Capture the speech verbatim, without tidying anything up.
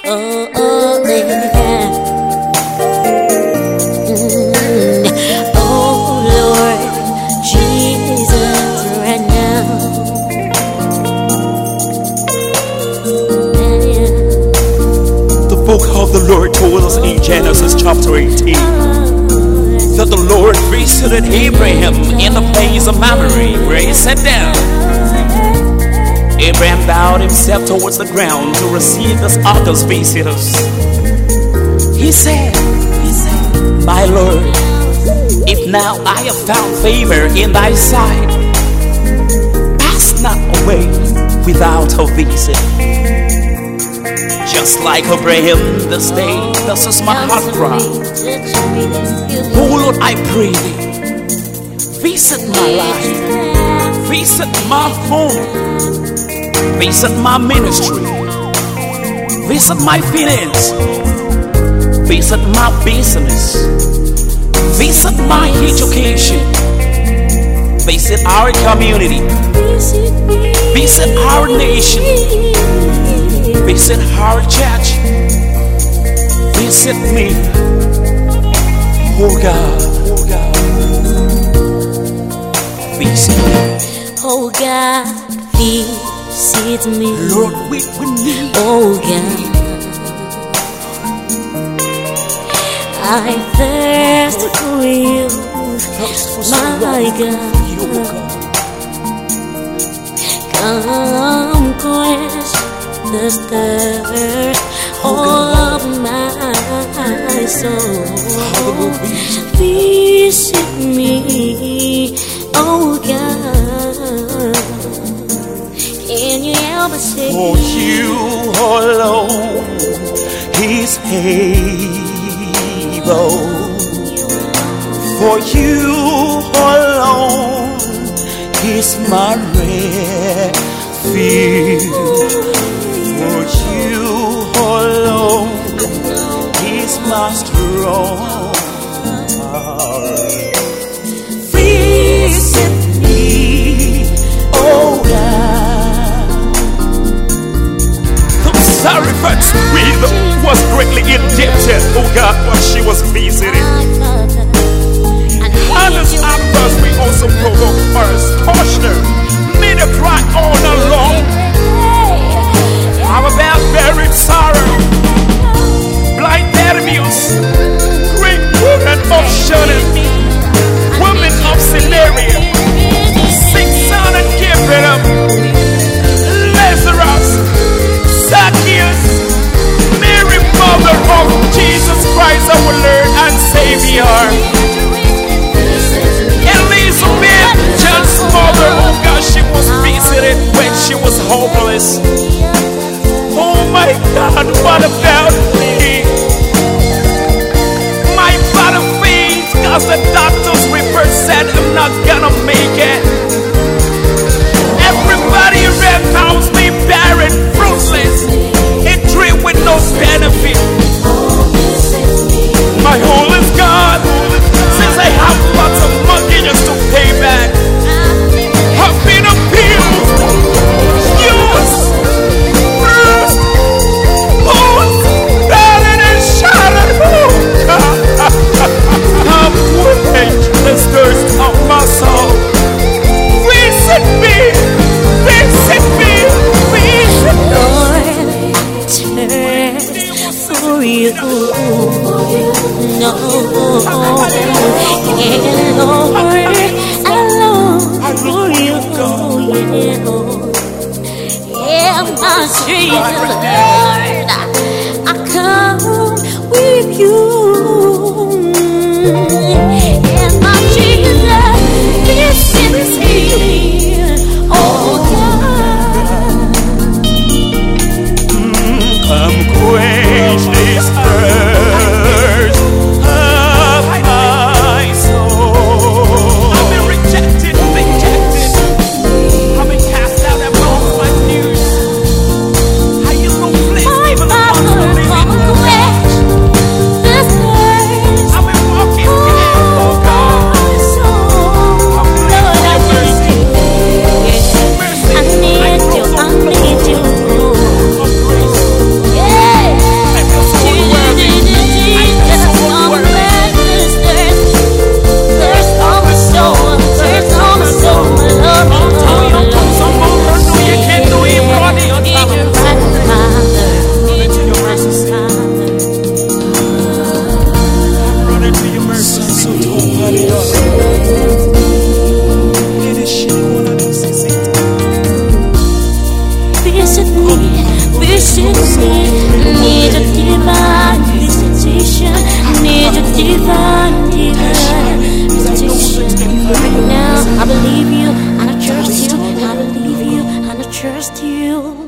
Oh, oh, yeah. Mm. Oh, Lord Jesus, right now. Yeah. The book of the Lord told us in Genesis chapter eighteen that the Lord visited Abraham in the place of Mamre, where he sat down. Abraham bowed himself towards the ground to receive this other's visitors. He said, he said, my Lord, if now I have found favor in thy sight, pass not away without a visit. Just like Abraham this day, this is my heart cry. Oh Lord, I pray thee, visit my life, visit my home, visit my ministry, visit my finance, visit my business, visit my education, visit our community, visit our nation, visit our church, visit me, oh God, oh God, visit me, oh God, visit me, Lord, we, we need, oh God, I thirst for you, my God, you, oh God. Come quench the thirst of my soul. Visit me, oh God. Can you help us say, for you alone is able, for you alone is my refuge, for you alone is my strong tower. Visit me, oh God. The Zarephath's widow was greatly indebted, oh God, while she was visiting. Hannah's adversary also provoked her, touched her, made her cry all along. How about buried sorrow, blind Bartimaeus, great woman of Shunem, woman of Samaria, sick son and Gabriel, Lazarus, Zacchaeus, Mary, mother of Jesus Christ, our Lord and Savior. Elizabeth, John's mother, oh God, she was visited when she was hopeless. Oh my God, what about me? My father faith, cause the doctor's report said I'm not gonna make it. Everybody around calls me barren, fruitless, a tree with no benefit. My whole is gone, since I have lots of mortgages to pay back. I've been abused, used, bruised, bruised, battered and shattered. I'm quenched the thirst of my soul. Visit me, visit me, visit me. Lord, thirst for you, no, yeah, Lord, I long for you, yeah, Lord, yeah, my Jesus, Lord, I come with you, yeah, my Jesus, visit me, oh God. Come quench this thirst of my soul. I've been rejected, rejected. I've been cast out and lost my news. How you gonna please divine, divine protection. Right now, I believe you, and I trust you. I believe you, and I trust you.